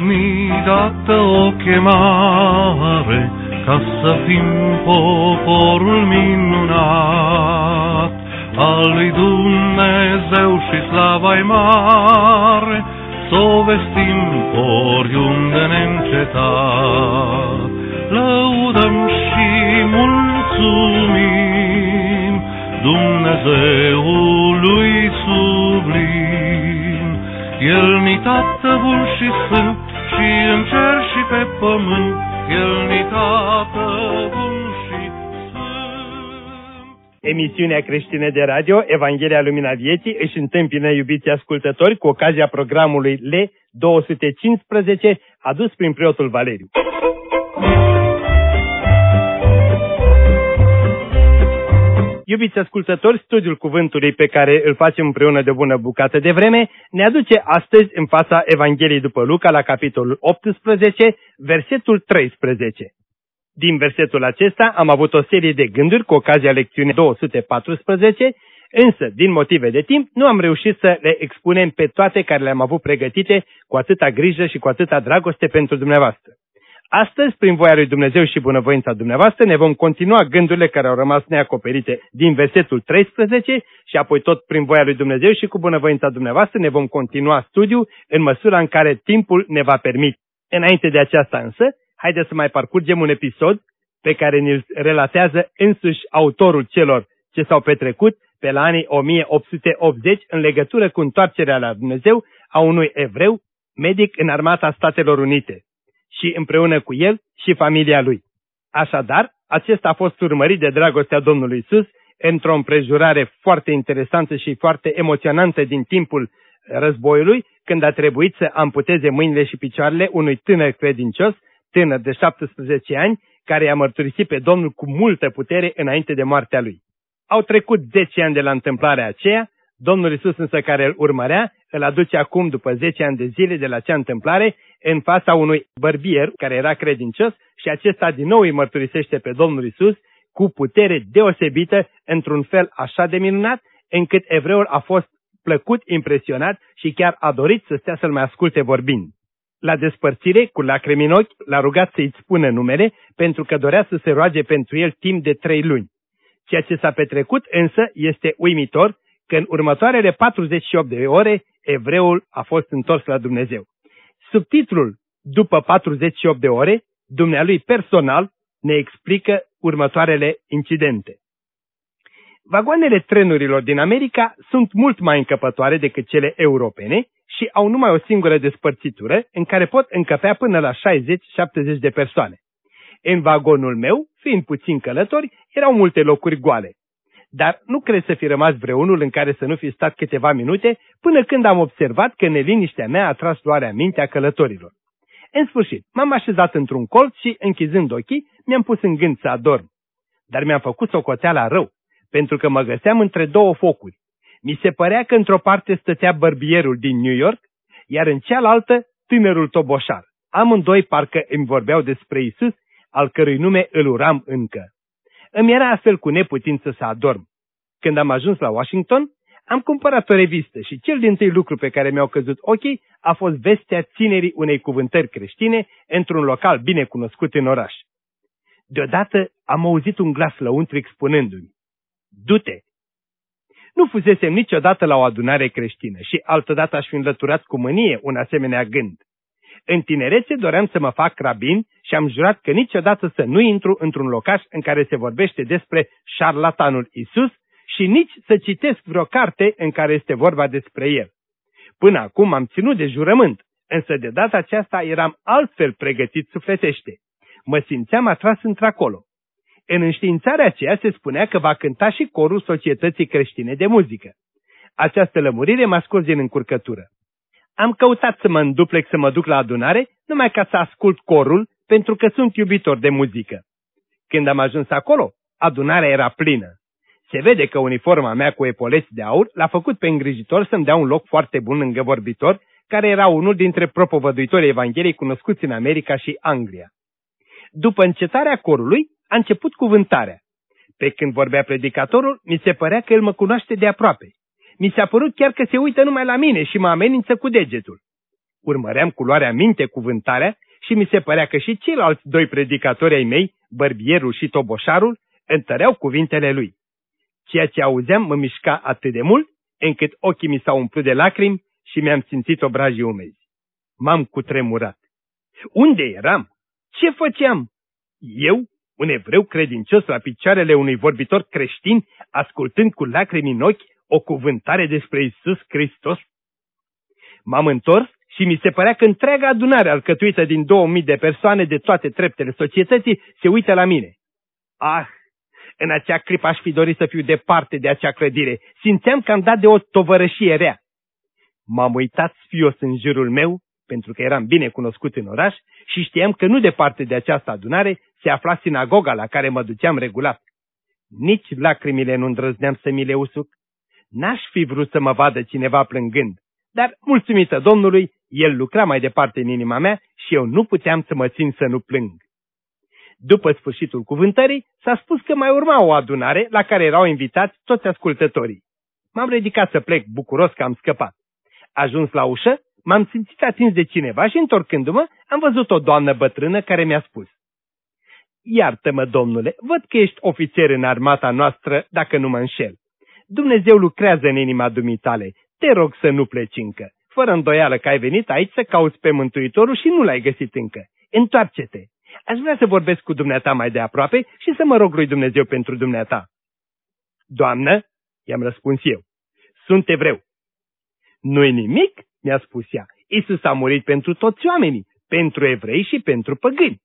mi dată o chemare ca să fim poporul minunat al lui Dumnezeu și slava-i mare, s-o vestim oriunde neîncetat. Lăudăm și mulțumim Dumnezeului sublim. El-ni Tată bun și sfânt, și în cer și pe pământ, El-ni Tată bun și sfânt. Emisiunea creștină de radio Evanghelia Lumina Vieții își întâmpină, iubiți ascultători, cu ocazia programului L215, adus prin preotul Valeriu. Iubiți ascultători, studiul cuvântului pe care îl facem împreună de bună bucată de vreme ne aduce astăzi în fața Evangheliei după Luca, la capitolul 18, versetul 13. Din versetul acesta am avut o serie de gânduri cu ocazia lecțiunii 214, însă, din motive de timp, nu am reușit să le expunem pe toate care le-am avut pregătite cu atâta grijă și cu atâta dragoste pentru dumneavoastră. Astăzi, prin voia lui Dumnezeu și bunăvoința dumneavoastră, ne vom continua gândurile care au rămas neacoperite din versetul 13 și apoi tot prin voia lui Dumnezeu și cu bunăvoința dumneavoastră ne vom continua studiul în măsura în care timpul ne va permite. Înainte de aceasta însă, haideți să mai parcurgem un episod pe care ne-l relatează însuși autorul celor ce s-au petrecut pe la anii 1880 în legătură cu întoarcerea la Dumnezeu a unui evreu, medic în Armata Statelor Unite, și împreună cu el și familia lui. Așadar, acesta a fost urmărit de dragostea Domnului Iisus într-o împrejurare foarte interesantă și foarte emoționantă din timpul războiului, când a trebuit să amputeze mâinile și picioarele unui tânăr credincios, tânăr de 17 ani, care i-a mărturisit pe Domnul cu multă putere înainte de moartea lui. Au trecut 10 ani de la întâmplarea aceea, Domnul Iisus însă, care îl urmărea, îl aduce acum, după 10 ani de zile de la acea întâmplare, în fața unui bărbier care era credincios și acesta din nou îi mărturisește pe Domnul Iisus cu putere deosebită, într-un fel așa de minunat, încât evreul a fost plăcut, impresionat și chiar a dorit să stea să-l mai asculte vorbind. La despărțire, cu lacrimi în ochi, l-a rugat să-i spună numele, pentru că dorea să se roage pentru el timp de 3 luni. Ceea ce s-a petrecut însă este uimitor, că în următoarele 48 de ore, evreul a fost întors la Dumnezeu. Subtitlul "După 48 de ore", dumnealui personal ne explică următoarele incidente. Vagoanele trenurilor din America sunt mult mai încăpătoare decât cele europene și au numai o singură despărțitură în care pot încăpea până la 60-70 de persoane. În vagonul meu, fiind puțini călători, erau multe locuri goale. Dar nu cred să fi rămas vreunul în care să nu fi stat câteva minute, până când am observat că neliniștea mea a tras luarea mintea călătorilor. În sfârșit, m-am așezat într-un colț și, închizând ochii, mi-am pus în gând să adorm. Dar mi-am făcut socoteala rău, pentru că mă găseam între două focuri. Mi se părea că într-o parte stătea bărbierul din New York, iar în cealaltă tânărul toboșar. Amândoi parcă îmi vorbeau despre Iisus, al cărui nume îl uram încă. Îmi era astfel cu neputință să adorm. Când am ajuns la Washington, am cumpărat o revistă și cel dintâi lucru pe care mi-au căzut ochii a fost vestea ținerii unei cuvântări creștine într-un local bine cunoscut în oraș. Deodată am auzit un glas lăuntric spunându-mi: "Du-te!" Nu fusesem niciodată la o adunare creștină și altădată aș fi înlăturat cu mânie un asemenea gând. În tinerețe doream să mă fac rabin și am jurat că niciodată să nu intru într-un locaș în care se vorbește despre șarlatanul Isus și nici să citesc vreo carte în care este vorba despre el. Până acum am ținut de jurământ, însă de data aceasta eram altfel pregătit sufletește. Mă simțeam atras într-acolo. În înștiințarea aceea se spunea că va cânta și corul Societății Creștine de Muzică. Această lămurire m-a scos din încurcătură. Am căutat să mă înduplec să mă duc la adunare, numai ca să ascult corul, pentru că sunt iubitor de muzică. Când am ajuns acolo, adunarea era plină. Se vede că uniforma mea cu epoleți de aur l-a făcut pe îngrijitor să-mi dea un loc foarte bun lângă vorbitor, care era unul dintre propovăduitorii Evangheliei cunoscuți în America și Anglia. După încetarea corului, a început cuvântarea. Pe când vorbea predicatorul, mi se părea că el mă cunoaște de aproape. Mi s-a părut chiar că se uită numai la mine și mă amenință cu degetul. Urmăream cu luarea minte cuvântarea și mi se părea că și ceilalți doi predicatori ai mei, bărbierul și toboșarul, întăreau cuvintele lui. Ceea ce auzeam mă mișca atât de mult, încât ochii mi s-au umplut de lacrimi și mi-am simțit obrajii umezi. M-am cutremurat. Unde eram? Ce făceam? Eu, un evreu credincios la picioarele unui vorbitor creștin, ascultând cu lacrimi în ochi o cuvântare despre Iisus Hristos? M-am întors și mi se părea că întreaga adunare alcătuită din 2000 de persoane de toate treptele societății se uită la mine. Ah! În acea clipă aș fi dorit să fiu departe de acea clădire. Simțeam că am dat de o tovărășie rea. M-am uitat sfios în jurul meu, pentru că eram bine cunoscut în oraș și știam că nu departe de această adunare se afla sinagoga la care mă duceam regulat. Nici lacrimile nu îndrăzneam să mi le usuc. N-aș fi vrut să mă vadă cineva plângând, dar, mulțumită Domnului, El lucra mai departe în inima mea și eu nu puteam să mă țin să nu plâng. După sfârșitul cuvântării, s-a spus că mai urma o adunare la care erau invitați toți ascultătorii. M-am ridicat să plec, bucuros că am scăpat. Ajuns la ușă, m-am simțit atins de cineva și, întorcându-mă, am văzut o doamnă bătrână care mi-a spus: Iartă-mă, domnule, văd că ești ofițer în armata noastră, dacă nu mă înșel. Dumnezeu lucrează în inima dumitale, te rog să nu pleci încă. Fără îndoială că ai venit aici să cauți pe Mântuitorul și nu l-ai găsit încă. Întoarce-te. Aș vrea să vorbesc cu dumneata mai de aproape și să mă rog lui Dumnezeu pentru dumneata. Doamnă, i-am răspuns eu, sunt evreu. Nu-i nimic, mi-a spus ea. Iisus a murit pentru toți oamenii, pentru evrei și pentru păgâni.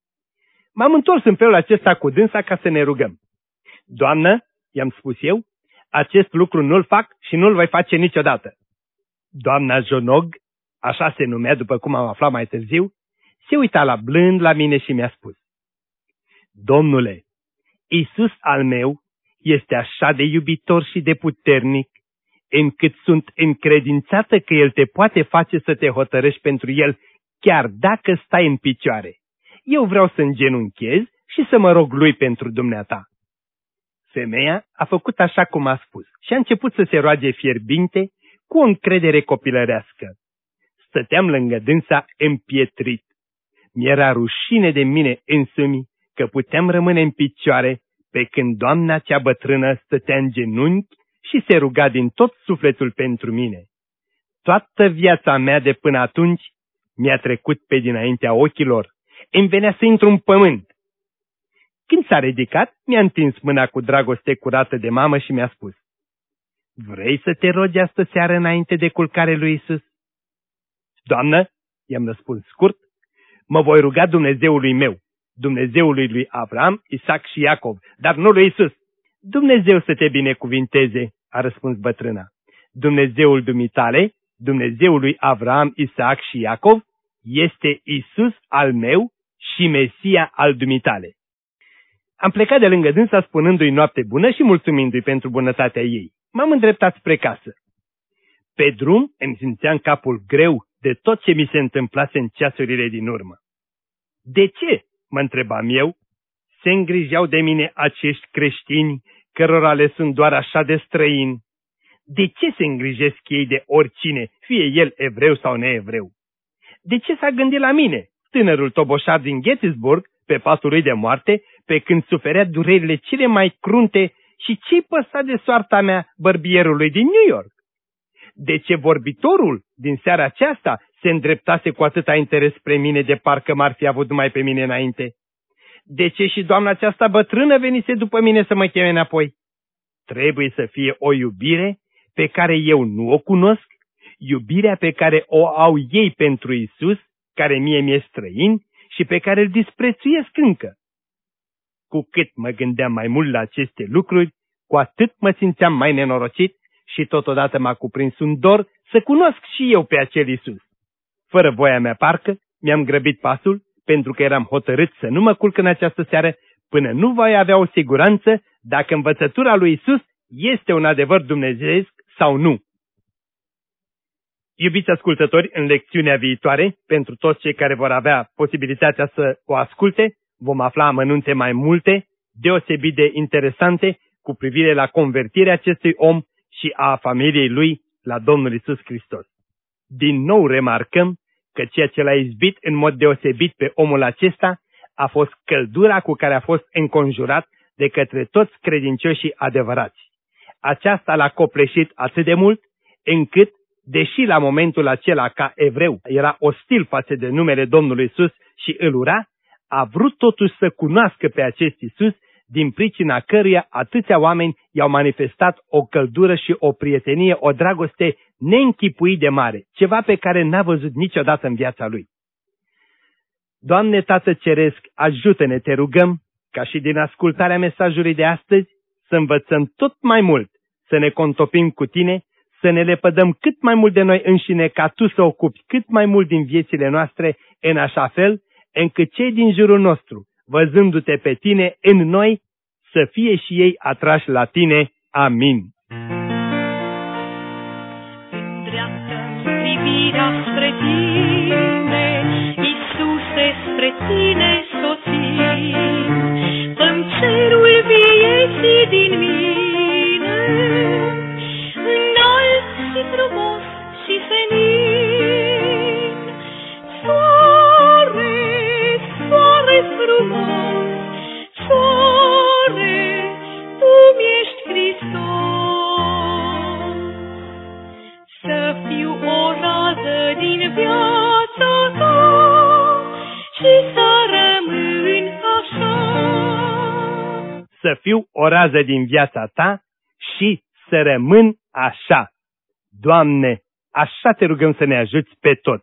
M-am întors în felul acesta cu dânsa ca să ne rugăm. Doamnă, i-am spus eu, acest lucru nu-l fac și nu-l voi face niciodată. Doamna Jonog, așa se numea după cum am aflat mai târziu, se uita blând la mine și mi-a spus: Domnule, Iisus al meu este așa de iubitor și de puternic, încât sunt încredințată că El te poate face să te hotărăști pentru El, chiar dacă stai în picioare. Eu vreau să îngenunchez și să mă rog Lui pentru dumneata. Femeia a făcut așa cum a spus și a început să se roage fierbinte, cu o încredere copilărească. Stăteam lângă dânsa împietrit. Mi-era rușine de mine însumi că puteam rămâne în picioare, pe când doamna cea bătrână stătea în genunchi și se ruga din tot sufletul pentru mine. Toată viața mea de până atunci mi-a trecut pe dinaintea ochilor. Îmi venea să intru în pământ. Când s-a ridicat, mi-a întins mâna cu dragoste curată de mamă și mi-a spus: Vrei să te rogi astă seară înainte de culcare lui Iisus? Doamnă, i-am răspuns scurt, mă voi ruga Dumnezeului meu, Dumnezeului lui Avram, Isaac și Iacov, dar nu lui Iisus. Dumnezeu să te binecuvinteze, a răspuns bătrâna. Dumnezeul dumitale, Dumnezeul lui Avram, Isaac și Iacov, este Iisus al meu și Mesia al dumitale. Am plecat de lângă dânsa spunându-i noapte bună și mulțumindu-i pentru bunătatea ei. M-am îndreptat spre casă. Pe drum îmi simțeam capul greu de tot ce mi se întâmplase în ceasurile din urmă. De ce, mă întrebam eu, se îngrijeau de mine acești creștini cărora le sunt doar așa de străini? De ce se îngrijesc ei de oricine, fie el evreu sau neevreu? De ce s-a gândit la mine, tânărul toboșar din Gettysburg, pe patul lui de moarte, pe când suferea durerile cele mai crunte, și ce-i păsa de soarta mea, bărbierului din New York? De ce vorbitorul din seara aceasta se îndreptase cu atâta interes spre mine, de parcă m-ar fi avut numai pe mine înainte? De ce și doamna aceasta bătrână venise după mine să mă cheme înapoi? Trebuie să fie o iubire pe care eu nu o cunosc, iubirea pe care o au ei pentru Iisus, care mie mi-e străin și pe care îl disprețuiesc încă. Cu cât mă gândeam mai mult la aceste lucruri, cu atât mă simțeam mai nenorocit și totodată m-a cuprins un dor să cunosc și eu pe acel Iisus. Fără voia mea parcă, mi-am grăbit pasul, pentru că eram hotărât să nu mă culc în această seară, până nu voi avea o siguranță dacă învățătura lui Iisus este un adevăr dumnezeiesc sau nu. Iubiți ascultători, în lecțiunea viitoare, pentru toți cei care vor avea posibilitatea să o asculte, vom afla amănunte mai multe, deosebit de interesante, cu privire la convertirea acestui om și a familiei lui la Domnul Iisus Hristos. Din nou remarcăm că ceea ce l-a izbit în mod deosebit pe omul acesta a fost căldura cu care a fost înconjurat de către toți credincioșii adevărați. Aceasta l-a copleșit atât de mult, încât, deși la momentul acela ca evreu era ostil față de numele Domnului Iisus și îl ura, a vrut totuși să cunoască pe acest Iisus, din pricina căruia atâția oameni i-au manifestat o căldură și o prietenie, o dragoste neînchipuit de mare, ceva pe care n-a văzut niciodată în viața lui. Doamne Tată Ceresc, ajută-ne, te rugăm, ca și din ascultarea mesajului de astăzi, să învățăm tot mai mult, să ne contopim cu Tine, să ne lepădăm cât mai mult de noi înșine, ca Tu să ocupi cât mai mult din viețile noastre, în așa fel, încât cei din jurul nostru, văzându-Te pe Tine în noi, să fie și ei atrași la Tine. Amin. Îndreaptă privirea spre Tine, Iisuse, spre Tine soțim, fă-mi cerul vieții din mine, înalt și frumos și senin. Soare, soare frumos, soare, Tu mi-ești Hristos. Să fiu o rază din viața Ta și să rămân așa. Să fiu o rază din viața Ta și să rămân așa. Doamne, așa Te rugăm să ne ajuți pe toți.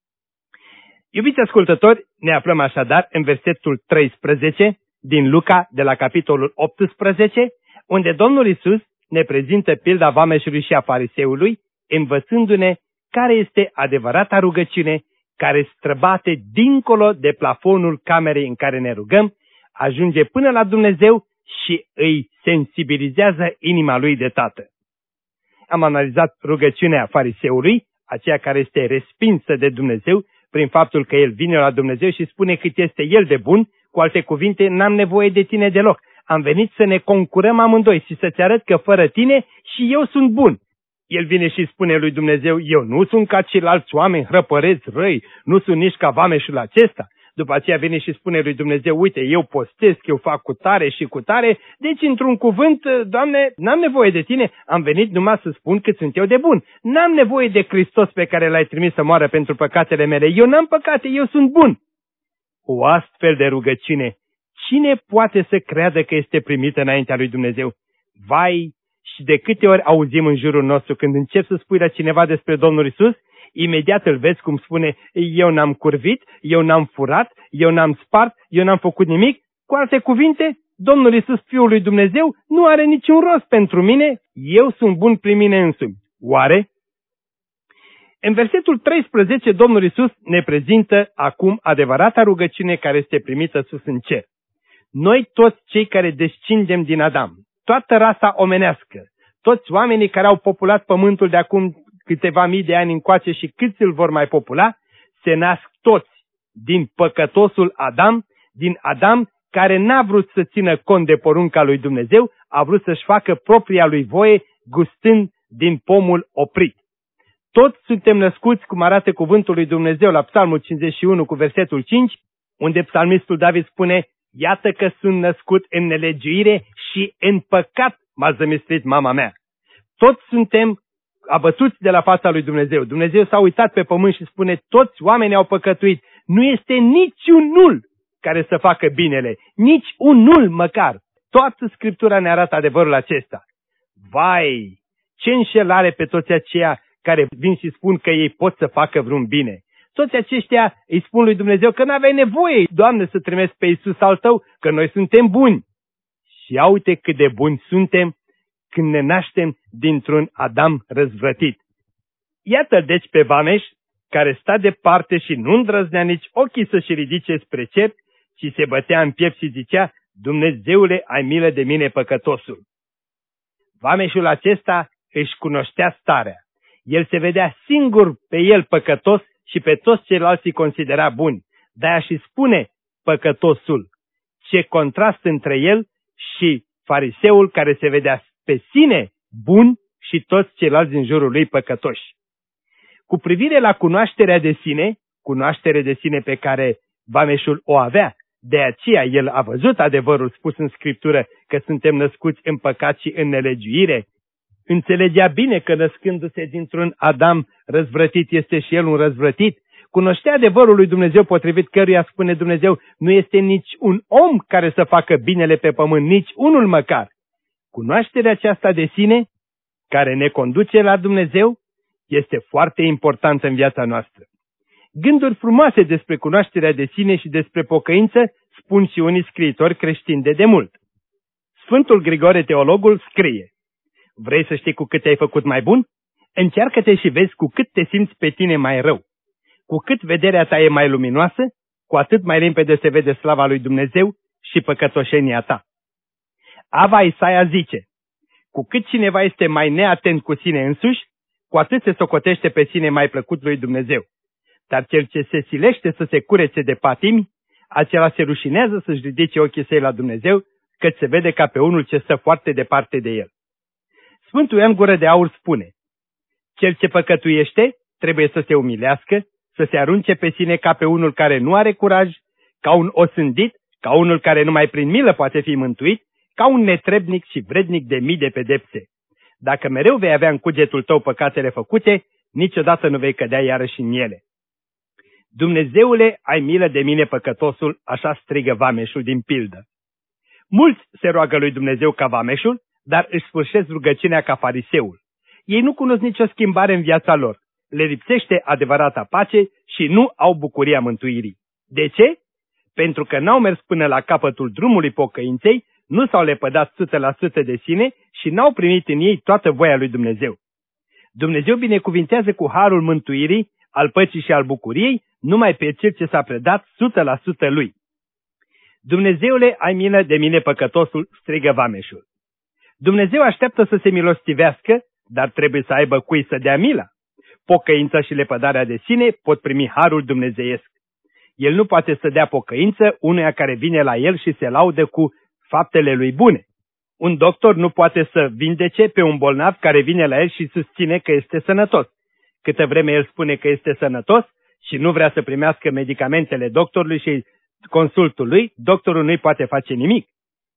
Iubiți ascultători, ne aflăm așadar în versetul 13 din Luca, de la capitolul 18, unde Domnul Iisus ne prezintă pilda vameșului și a fariseului, învățându-ne care este adevărata rugăciune care străbate dincolo de plafonul camerei în care ne rugăm, ajunge până la Dumnezeu și îi sensibilizează inima lui de Tată. Am analizat rugăciunea fariseului, aceea care este respinsă de Dumnezeu, prin faptul că el vine la Dumnezeu și spune cât este el de bun, cu alte cuvinte, n-am nevoie de tine deloc. Am venit să ne concurăm amândoi și să-ți arăt că fără tine și eu sunt bun. El vine și spune lui Dumnezeu, eu nu sunt ca ceilalți oameni hrăpăreți răi, nu sunt nici ca vameșul acesta. După aceea vine și spune lui Dumnezeu, uite, eu postesc, eu fac cu tare și cu tare, deci într-un cuvânt, Doamne, n-am nevoie de tine, am venit numai să spun că sunt eu de bun. N-am nevoie de Hristos pe care l-ai trimis să moară pentru păcatele mele, eu n-am păcate, eu sunt bun. O astfel de rugăciune, cine poate să creadă că este primită înaintea lui Dumnezeu? Vai, și de câte ori auzim în jurul nostru când începi să spui la cineva despre Domnul Iisus, imediat îl vezi cum spune, eu n-am curvit, eu n-am furat, eu n-am spart, eu n-am făcut nimic. Cu alte cuvinte, Domnul Iisus, Fiul lui Dumnezeu, nu are niciun rost pentru mine, eu sunt bun prin mine însumi. Oare? În versetul 13, Domnul Iisus ne prezintă acum adevărata rugăciune care este primită sus în cer. Noi toți cei care descindem din Adam, toată rasa omenească, toți oamenii care au populat pământul de acum câteva mii de ani încoace și câți îl vor mai popula, se nasc toți din păcătosul Adam, din Adam care n-a vrut să țină cont de porunca lui Dumnezeu, a vrut să-și facă propria lui voie, gustând din pomul oprit. Toți suntem născuți, cum arată cuvântul lui Dumnezeu la Psalmul 51 cu versetul 5, unde psalmistul David spune, iată că sunt născut în nelegiuire și în păcat m-a zămislit mama mea. Toți suntem abătuți de la fața lui Dumnezeu. Dumnezeu s-a uitat pe pământ și spune, toți oamenii au păcătuit. Nu este niciunul care să facă binele, nici unul măcar. Toată Scriptura ne arată adevărul acesta. Vai, ce înșelare pe toți aceia care vin și spun că ei pot să facă vreun bine. Toți aceștia îi spun lui Dumnezeu că n-aveai nevoie, Doamne, să trimeți pe Iisus al Tău, că noi suntem buni. Și ia uite cât de buni suntem când ne naștem dintr-un Adam răzvrătit. Iată deci pe vameș, care sta departe și nu îndrăznea nici ochii să-și ridice spre cer, ci se bătea în piept și zicea, Dumnezeule, ai milă de mine păcătosul. Vameșul acesta își cunoștea starea. El se vedea singur pe el păcătos și pe toți ceilalți îi considera buni. De-aia și spune păcătosul. Ce contrast între el și fariseul care se vedea pe sine bun și toți ceilalți din jurul lui păcătoși. Cu privire la cunoașterea de sine, cunoaștere de sine pe care vameșul o avea. De aceea el a văzut adevărul spus în Scriptură că suntem născuți în păcat și în nelegiuire. Înțelegea bine că născându-se dintr-un Adam răzvrătit este și el un răzvrătit. Cunoștea adevărul lui Dumnezeu potrivit căruia, spune Dumnezeu, nu este nici un om care să facă binele pe pământ, nici unul măcar. Cunoașterea aceasta de sine, care ne conduce la Dumnezeu, este foarte importantă în viața noastră. Gânduri frumoase despre cunoașterea de sine și despre pocăință spun și unii scriitori creștini de demult. Sfântul Grigore Teologul scrie: vrei să știi cu cât te-ai făcut mai bun? Încearcă-te și vezi cu cât te simți pe tine mai rău. Cu cât vederea ta e mai luminoasă, cu atât mai limpede se vede slava lui Dumnezeu și păcătoșenia ta. Ava Isaia zice: cu cât cineva este mai neatent cu sine însuși, cu atât se socotește pe sine mai plăcut lui Dumnezeu. Dar cel ce se silește să se curețe de patimi, acela se rușinează să-și ridice ochii săi la Dumnezeu, căci se vede ca pe unul ce stă foarte departe de el. Sfântul Ioan Gură de Aur spune: cel ce păcătuiește trebuie să se umilească, să se arunce pe sine ca pe unul care nu are curaj, ca un osândit, ca unul care numai prin milă poate fi mântuit, ca un netrebnic și vrednic de mii de pedepse. Dacă mereu vei avea în cugetul tău păcatele făcute, niciodată nu vei cădea iarăși în ele. Dumnezeule, ai milă de mine păcătosul, așa strigă vameșul din pildă. Mulți se roagă lui Dumnezeu ca vameșul, dar își sfârșesc rugăciunea ca fariseul. Ei nu cunosc nicio schimbare în viața lor, le lipsește adevărata pace și nu au bucuria mântuirii. De ce? Pentru că n-au mers până la capătul drumului pocăinței, nu s-au lepădat 100% de sine și n-au primit în ei toată voia lui Dumnezeu. Dumnezeu binecuvintează cu harul mântuirii, al păcii și al bucuriei, numai pe cel ce s-a predat 100% lui. Dumnezeule, ai milă de mine păcătosul, strigă vameșul. Dumnezeu așteaptă să se milostivească, dar trebuie să aibă cui să dea mila. Pocăința și lepădarea de sine pot primi harul dumnezeiesc. El nu poate să dea pocăință unuia care vine la el și se laudă cu faptele lui bune. Un doctor nu poate să vindece pe un bolnav care vine la el și susține că este sănătos. Câtă vreme el spune că este sănătos și nu vrea să primească medicamentele doctorului și consultul lui, doctorul nu-i poate face nimic.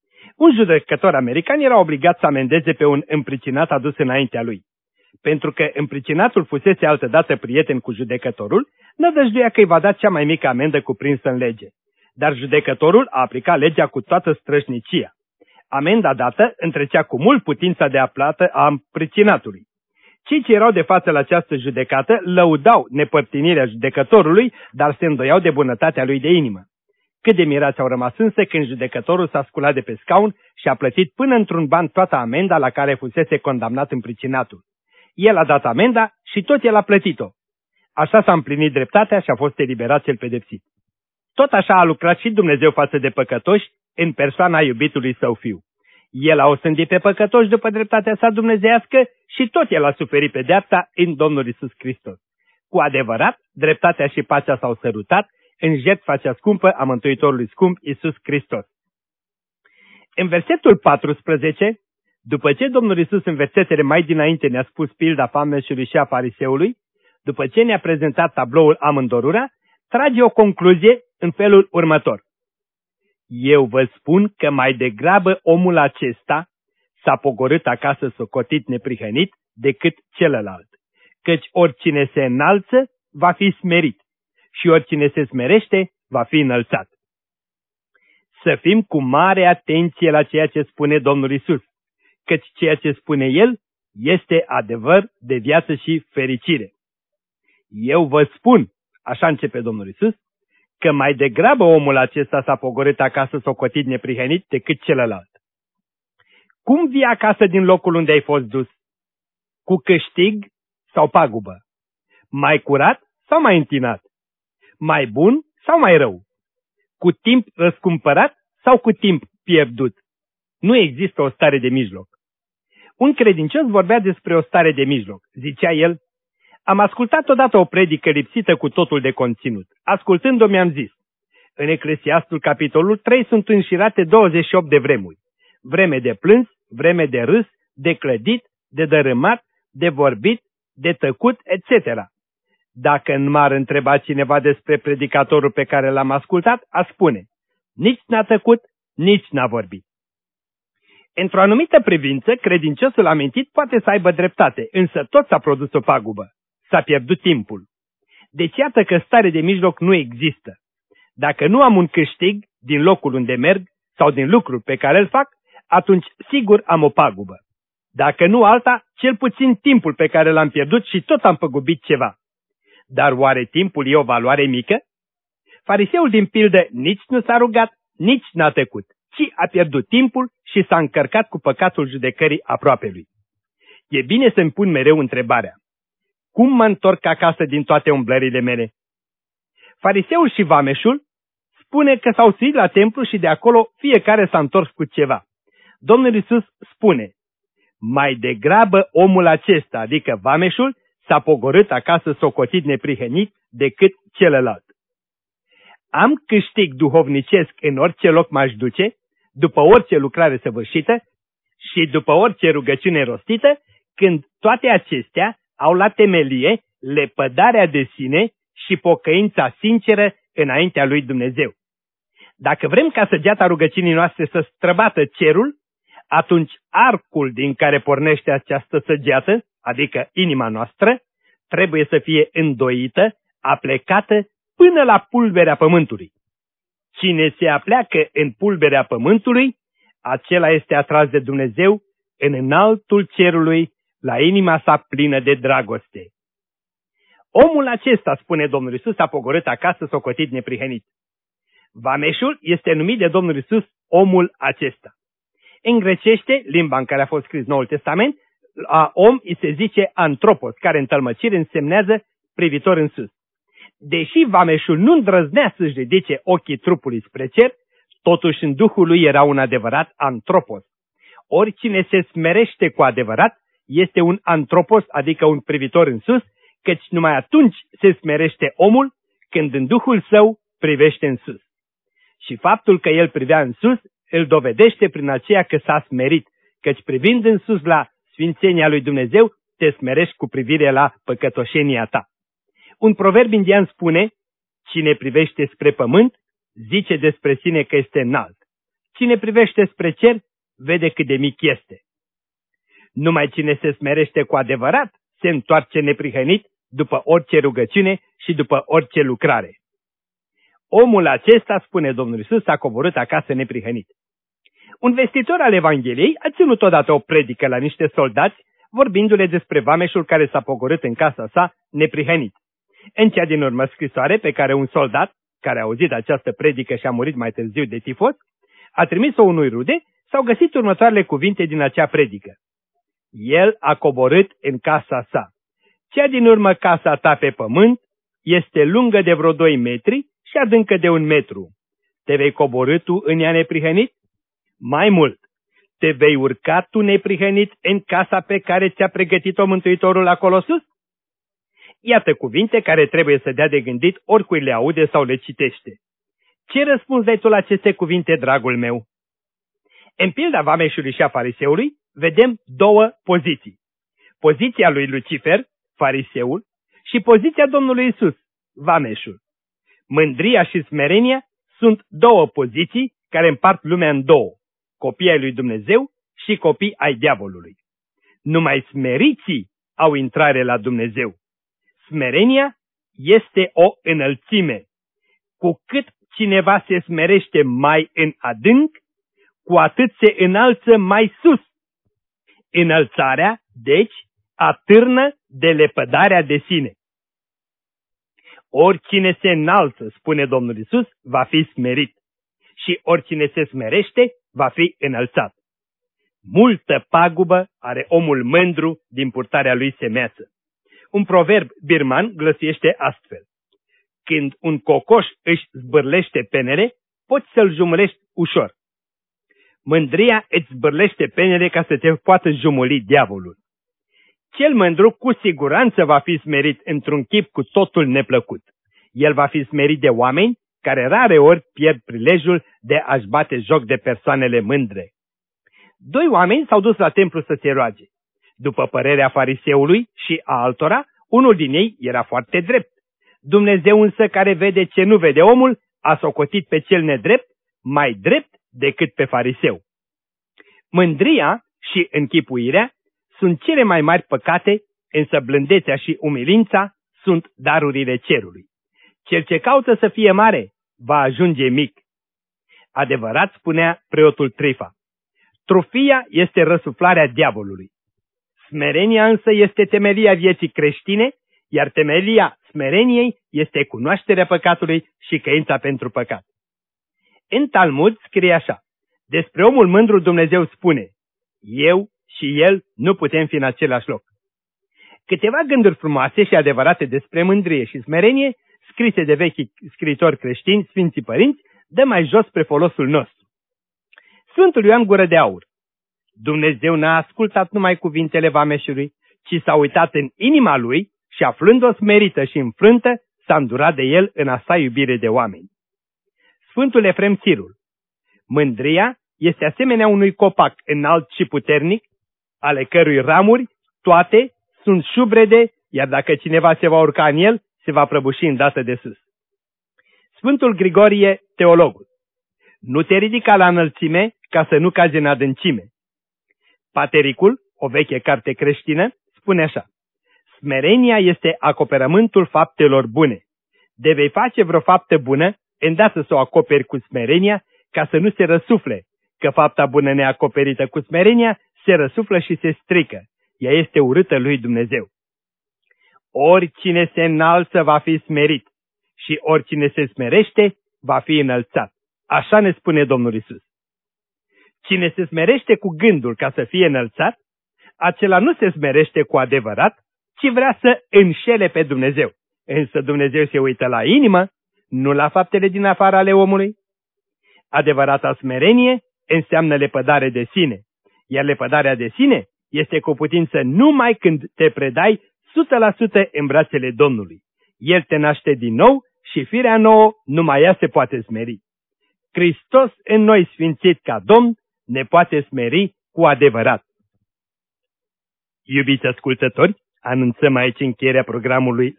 Un judecător american era obligat să amendeze pe un împricinat adus înaintea lui. Pentru că împricinatul fusese altădată prieten cu judecătorul, nădăjduia că îi va da cea mai mică amendă cuprinsă în lege. Dar judecătorul a aplicat legea cu toată strășnicia. Amenda dată întrecea cu mult putința de plată a împricinatului. Cei ce erau de față la această judecată lăudau nepărtinirea judecătorului, dar se îndoiau de bunătatea lui de inimă. Cât de mirați au rămas însă când judecătorul s-a sculat de pe scaun și a plătit până într-un ban toată amenda la care fusese condamnat împricinatul. El a dat amenda și tot el a plătit-o. Așa s-a împlinit dreptatea și a fost eliberat cel pedepsit. Tot așa a lucrat și Dumnezeu față de păcătoși în persoana iubitului său fiu. El a osândit pe păcătoși după dreptatea sa dumnezeiască și tot el a suferit pedeapsa în Domnul Iisus Hristos. Cu adevărat, dreptatea și pacea s-au sărutat în jertfa cea scumpă a Mântuitorului scump Iisus Hristos. În versetul 14, după ce Domnul Iisus în versetele mai dinainte ne-a spus pilda vameșului și a fariseului, după ce ne-a prezentat tabloul amândorura, trage o concluzie în felul următor. Eu vă spun că mai degrabă omul acesta s-a pogorât acasă socotit neprihănit decât celălalt, căci oricine se înalță va fi smerit și oricine se smerește va fi înălțat. Să fim cu mare atenție la ceea ce spune Domnul Iisus, căci ceea ce spune El este adevăr de viață și fericire. Eu vă spun, așa începe Domnul Iisus, că mai degrabă omul acesta s-a pogorât acasă socotit neprihănit decât celălalt. Cum vii acasă din locul unde ai fost dus? Cu câștig sau pagubă? Mai curat sau mai întinat? Mai bun sau mai rău? Cu timp răscumpărat sau cu timp pierdut? Nu există o stare de mijloc. Un credincios vorbea despre o stare de mijloc. Zicea el: am ascultat odată o predică lipsită cu totul de conținut. Ascultând-o mi-am zis: în Eclesiastul capitolul 3 sunt înșirate 28 de vremuri. Vreme de plâns, vreme de râs, de clădit, de dărâmat, de vorbit, de tăcut, etc. Dacă m-ar întreba cineva despre predicatorul pe care l-am ascultat, a spune: nici n-a tăcut, nici n-a vorbit. Într-o anumită privință, credinciosul amintit poate să aibă dreptate, însă tot s-a produs o pagubă. S-a pierdut timpul. Deci iată că stare de mijloc nu există. Dacă nu am un câștig din locul unde merg sau din lucrul pe care îl fac, atunci sigur am o pagubă. Dacă nu alta, cel puțin timpul pe care l-am pierdut și tot am păgubit ceva. Dar oare timpul e o valoare mică? Fariseul din pildă nici nu s-a rugat, nici n-a tăcut, ci a pierdut timpul și s-a încărcat cu păcatul judecării aproapelui. E bine să-mi pun mereu întrebarea: cum mă întorc acasă din toate umblările mele? Fariseul și vameșul spune că s-au suit la templu și de acolo fiecare s-a întors cu ceva. Domnul Iisus spune: mai degrabă omul acesta, adică vameșul, s-a pogorât acasă socotit neprihănit decât celălalt. Am câștig duhovnicesc în orice loc m-aș duce, după orice lucrare săvârșită și după orice rugăciune rostită, când toate acestea au la temelie lepădarea de sine și pocăința sinceră înaintea lui Dumnezeu. Dacă vrem ca săgeata rugăciunii noastre să străbată cerul, atunci arcul din care pornește această săgeată, adică inima noastră, trebuie să fie îndoită, aplecată până la pulberea pământului. Cine se apleacă în pulberea pământului, acela este atras de Dumnezeu în înaltul cerului, la inima sa plină de dragoste. Omul acesta, spune Domnul Iisus, a pogorât acasă socotit neprihănit. Vameșul este numit de Domnul Iisus omul acesta. În grecește, limba în care a fost scris Noul Testament, a om îi se zice antropos, care în tălmăcire însemnează privitor în sus. Deși vameșul nu îndrăznea să-și ridice ochii trupului spre cer, totuși în duhul lui era un adevărat antropos. Oricine se smerește cu adevărat este un antropos, adică un privitor în sus, căci numai atunci se smerește omul când în duhul său privește în sus. Și faptul că el privea în sus îl dovedește prin aceea că s-a smerit, căci privind în sus la sfințenia lui Dumnezeu, te smerești cu privire la păcătoșenia ta. Un proverb indian spune: cine privește spre pământ, zice despre sine că este înalt. Cine privește spre cer, vede cât de mic este. Numai cine se smerește cu adevărat, se întoarce neprihănit după orice rugăciune și după orice lucrare. Omul acesta, spune Domnul Iisus, s-a coborât acasă neprihănit. Un vestitor al Evangheliei a ținut odată o predică la niște soldați, vorbindu-le despre vameșul care s-a pogorât în casa sa neprihănit. În cea din urmă scrisoare pe care un soldat, care a auzit această predică și a murit mai târziu de tifos, a trimis-o unui rude, s-au găsit următoarele cuvinte din acea predică: el a coborât în casa sa. Cea din urmă casa ta pe pământ este lungă de vreo 2 metri și adâncă de 1 metru. Te vei coborî tu în ea neprihănit? Mai mult, te vei urca tu neprihănit în casa pe care ți-a pregătit-o Mântuitorul acolo sus? Iată cuvinte care trebuie să dea de gândit oricui le aude sau le citește. Ce răspuns dai tu la aceste cuvinte, dragul meu? În pilda vameșului și a fariseului vedem 2 poziții. Poziția lui Lucifer, fariseul, și poziția Domnului Iisus, vameșul. Mândria și smerenia sunt 2 poziții care împart lumea în 2, copii ai lui Dumnezeu și copii ai diavolului. Numai smeriții au intrare la Dumnezeu. Smerenia este o înălțime. Cu cât cineva se smerește mai în adânc, cu atât se înalță mai sus. Înălțarea, deci, atârnă de lepădarea de sine. Oricine se înalță, spune Domnul Iisus, va fi smerit. Și oricine se smerește, va fi înălțat. Multă pagubă are omul mândru din purtarea lui semeață. Un proverb birman glăsiește astfel: când un cocoș își zbârlește penele, poți să-l jumulești ușor. Mândria îți zbârlește penele ca să te poată jumuli diavolul. Cel mândru cu siguranță va fi smerit într-un chip cu totul neplăcut. El va fi smerit de oameni care rare ori pierd prilejul de a-și bate joc de persoanele mândre. 2 oameni s-au dus la templu să se roage. După părerea fariseului și a altora, Unul din ei era foarte drept. Dumnezeu însă, care vede ce nu vede omul, a socotit pe cel nedrept mai drept decât pe fariseu. Mândria și închipuirea sunt cele mai mari păcate, însă blândețea și umilința sunt darurile cerului. Cel ce caută să fie mare va ajunge mic. Adevărat, spunea preotul Trifa, trufia este răsuflarea diavolului. Smerenia însă este temelia vieții creștine, iar temelia smereniei este cunoașterea păcatului și căința pentru păcat. În Talmud scrie așa: despre omul mândru Dumnezeu spune, eu și el nu putem fi în același loc. Câteva gânduri frumoase și adevărate despre mândrie și smerenie, scrise de vechi scriitori creștini, Sfinții Părinți, dă mai jos spre folosul nostru. Sfântul Ioan Gură de Aur: Dumnezeu n-a ascultat numai cuvintele vameșului, ci s-a uitat în inima lui și, aflând-o smerită și înfrântă, s-a îndurat de el în a sa iubire de oameni. Sfântul Efrem Sirul: mândria este asemenea unui copac înalt și puternic, ale cărui ramuri toate sunt șubrede, iar dacă cineva se va urca în el, se va prăbuși îndată de sus. Sfântul Grigorie, teologul: nu te ridica la înălțime ca să nu cazi în adâncime. Patericul, o veche carte creștină, spune așa: smerenia este acoperământul faptelor bune. De vei face vreo faptă bună, îndată să o acoperi cu smerenia, ca să nu se răsufle, că fapta bună neacoperită cu smerenia se răsuflă și se strică. Ea este urâtă lui Dumnezeu. Oricine se înalță va fi smerit și oricine se smerește va fi înălțat. Așa ne spune Domnul Iisus. Cine se smerește cu gândul ca să fie înălțat, acela nu se smerește cu adevărat, ci vrea să înșele pe Dumnezeu. Însă Dumnezeu se uită la inimă, nu la faptele din afară ale omului. Adevărata smerenie înseamnă lepădare de sine, iar lepădarea de sine este cu putință numai când te predai 100% în brațele Domnului. El te naște din nou și firea nouă numai ea se poate smeri. Hristos în noi sfințit ca Domn ne poate smeri cu adevărat. Iubiți ascultători, anunțăm aici încheierea programului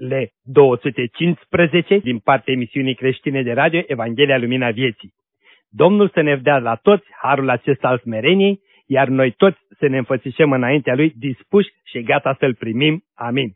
L215 din partea emisiunii creștine de radio Evanghelia Lumina Vieții. Domnul să ne dea la toți harul acesta al smereniei, iar noi toți să ne înfățișăm înaintea Lui dispuși și gata să-L primim. Amin.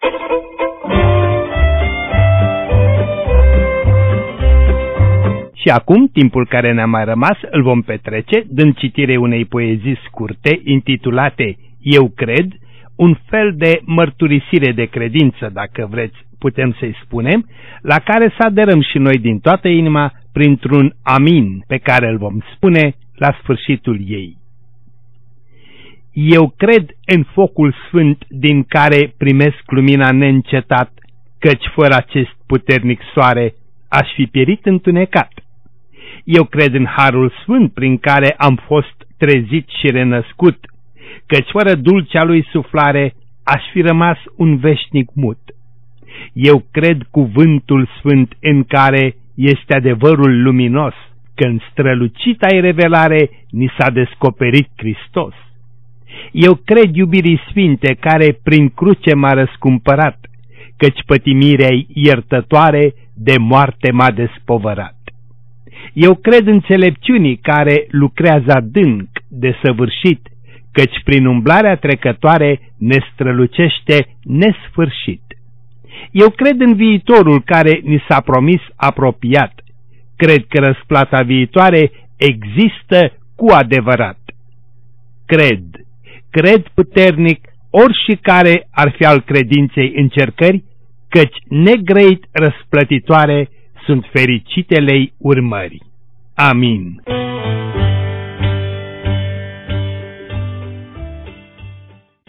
Și acum, timpul care ne-a mai rămas, îl vom petrece dând citire unei poezii scurte intitulate Eu cred, un fel de mărturisire de credință, dacă vreți, putem să-i spunem, la care să aderăm și noi din toată inima printr-un amin pe care îl vom spune la sfârșitul ei. Eu cred în focul sfânt din care primesc lumina neîncetat, căci fără acest puternic soare aș fi pierit întunecat. Eu cred în harul sfânt prin care am fost trezit și renăscut, căci fără dulcea lui suflare aș fi rămas un veșnic mut. Eu cred cuvântul sfânt în care este adevărul luminos, că în strălucita-i revelare ni s-a descoperit Hristos. Eu cred iubirii sfinte care prin cruce m-a răscumpărat, căci pătimirea-i iertătoare de moarte m-a despovărat. Eu cred înțelepciunii care lucrează adânc, desăvârșit, căci prin umblarea trecătoare ne strălucește nesfârșit. Eu cred în viitorul care ni s-a promis apropiat. Cred că răsplata viitoare există cu adevărat. Cred puternic oricare ar fi al credinței încercări, căci negrăit răsplătitoare sunt fericitele-i urmări. Amin.